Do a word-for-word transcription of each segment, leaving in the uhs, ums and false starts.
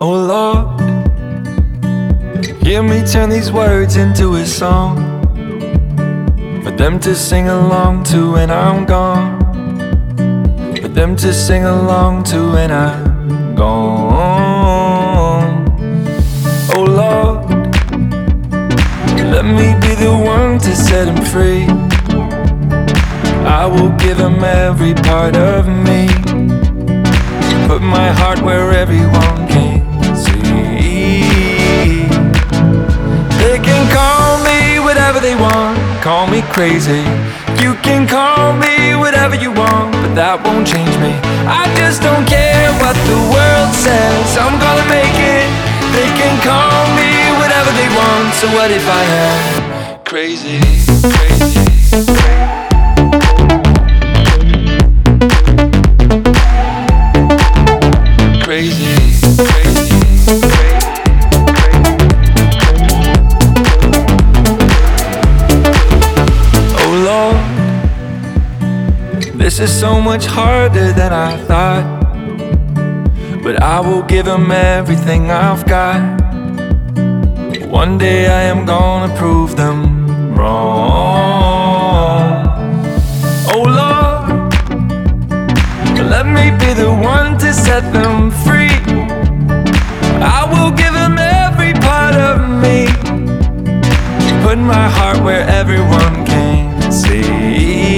Oh Lord, hear me turn these words into a song for them to sing along to when I'm gone, for them to sing along to when I'm gone. Oh Lord, let me be the one to set him free. I will give him every part of me, put my heart where everyone can see. They can call me whatever they want, call me crazy. You can call me whatever you want, but that won't change me. I just don't care what the world says, I'm gonna make it. They can call me whatever they want, so what if I am crazy, crazy, crazy. Crazy, crazy, crazy, oh Lord, this is so much harder than I thought, but I will give him everything I've got. One day I am gonna prove them wrong. Oh Lord, let me be the one to set them free. I will give them every part of me, put my heart where everyone can see.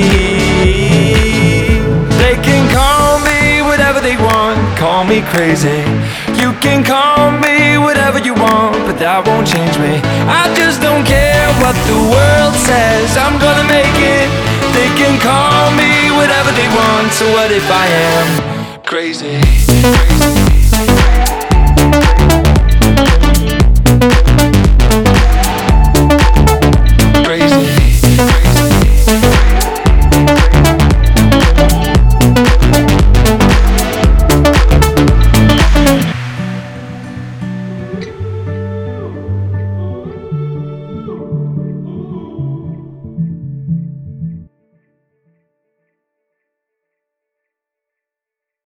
They can call me whatever they want, call me crazy. You can call me whatever you want, but that won't change me. I just don't care what the world says, I'm gonna make it. They can call me whatever they want, so what if I am crazy, crazy, crazy.